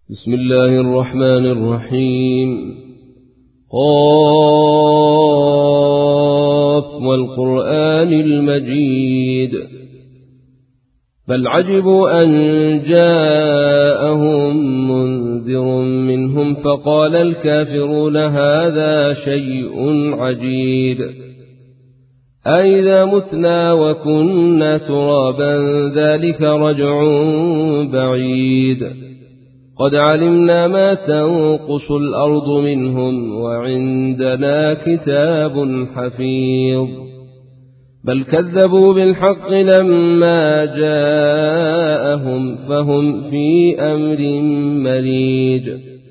بسم الله الرحمن الرحيم. قاف والقرآن المجيد. بل عجبوا أن جاءهم منذر منهم فقال الكافرون هذا شيء عجيب أئذا متنا وكنا ترابا ذلك رجع بعيد قد علمنا ما تنقص الأرض منهم وعندنا كتاب حفيظ بل كذبوا بالحق لما جاءهم فهم في أمر مريج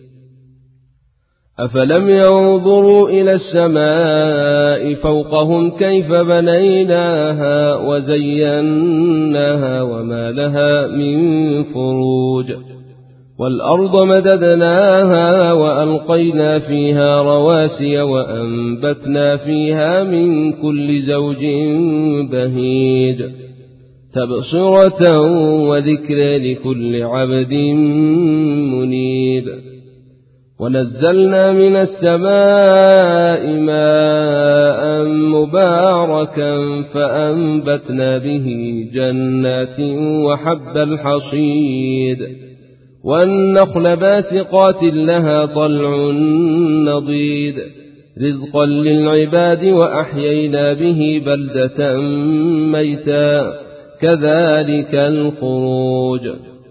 أفلم ينظروا إلى السماء فوقهم كيف بنيناها وزيناها وما لها من فروج والأرض مددناها وألقينا فيها رواسي وأنبتنا فيها من كل زوج بهيج تبصرة وذكر لكل عبد منيب ونزلنا من السماء ماء مباركا فأنبتنا به جنات وحب الحصيد والنخل باسقات لها طلع نضيد رزقا للعباد وأحيينا به بلدة ميتا كذلك الخروج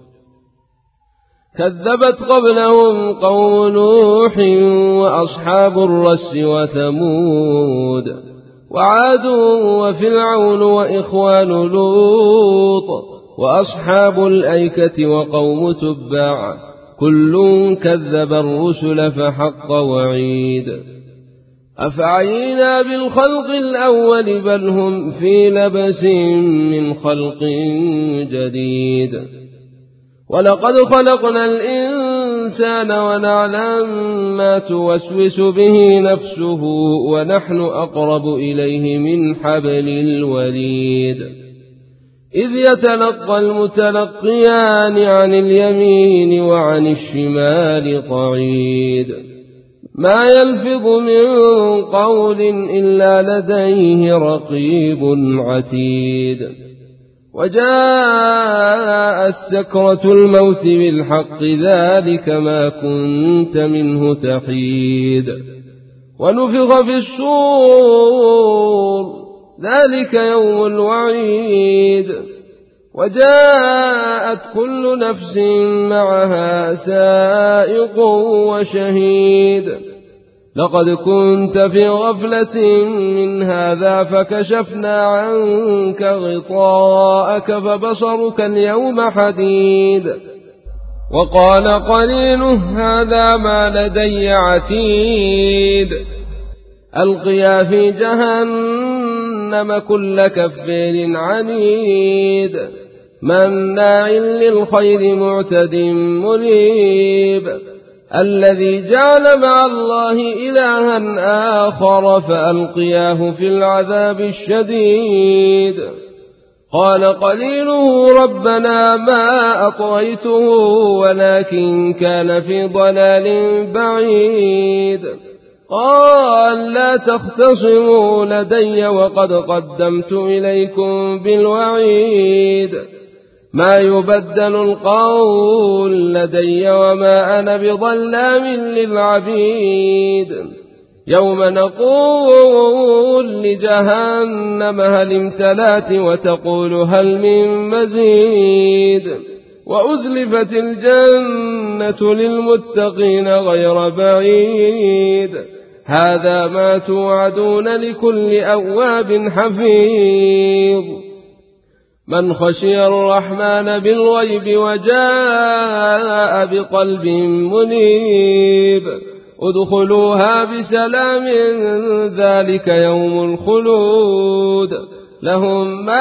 كذبت قبلهم قوم نوح وأصحاب الرس وثمود وعاد وفرعون وإخوان لوط وأصحاب الأيكة وقوم تبع كل كذب الرسل فحق وعيد أفعينا بالخلق الأول بل هم في لبس من خلق جديد ولقد خلقنا الإنسان ونعلم ما توسوس به نفسه ونحن أقرب إليه من حبل الوريد إذ يتلقى المتلقيان عن اليمين وعن الشمال قعيد ما يلفظ من قول إلا لديه رقيب عتيد وجاء السكرة الموت بالحق ذلك ما كنت منه تحيد ونفخ في الصور ذلك يوم الوعيد وجاءت كل نفس معها سائق وشهيد لقد كنت في غفلة من هذا فكشفنا عنك غطاءك فبصرك اليوم حديد وقال قرينه هذا ما لدي عتيد ألقيا في جهنم كل كفار عنيد مناع للخير معتد مريب الذي جعل مع الله إلها آخر فألقياه في العذاب الشديد قال قليله ربنا ما أطغيته ولكن كان في ضلال بعيد قال لا تختصموا لدي وقد قدمت إليكم بالوعيد ما يبدل القول لدي وما أنا بظلام للعبيد يوم نقول لجهنم هل امتلأت وتقول هل من مزيد وأزلفت الجنة للمتقين غير بعيد هذا ما توعدون لكل أواب حفيظ من خشي الرحمن بالغيب وجاء بقلب منيب ادخلوها بسلام ذلك يوم الخلود لهم ما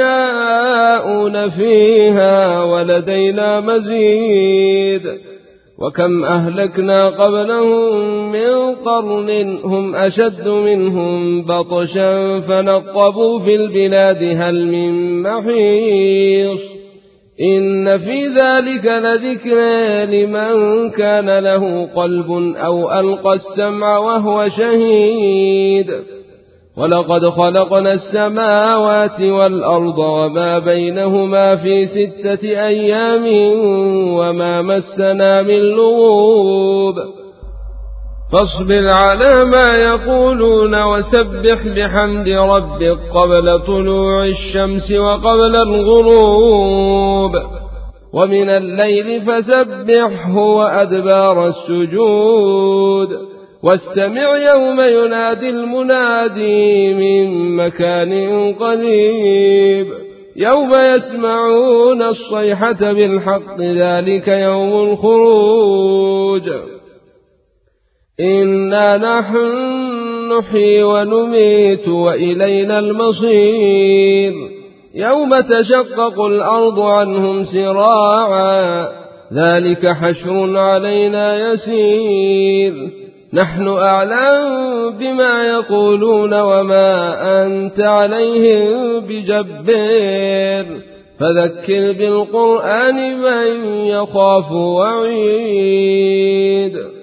يشاءون فيها ولدينا مزيد وكم أهلكنا قبلهم من قرن هم أشد منهم بطشا فنقبوا في البلاد هل من محيص إن في ذلك لذكر لمن كان له قلب أو ألقى السمع وهو شهيد ولقد خلقنا السماوات والأرض وما بينهما في 6 أيام وما مسنا من لغوب فاصبر على ما يقولون وسبح بحمد ربك قبل طلوع الشمس وقبل الغروب ومن الليل فسبحه وأدبار السجود واستمع يوم ينادي المنادي من مكان قريب يوم يسمعون الصيحة بالحق ذلك يوم الخروج إنا نحن نحيي ونميت وإلينا المصير يوم تشقق الأرض عنهم سراعا ذلك حشر علينا يسير نحن أعلم بما يقولون وما أنت عليهم بجبار فذكر بالقرآن من يخاف وعيد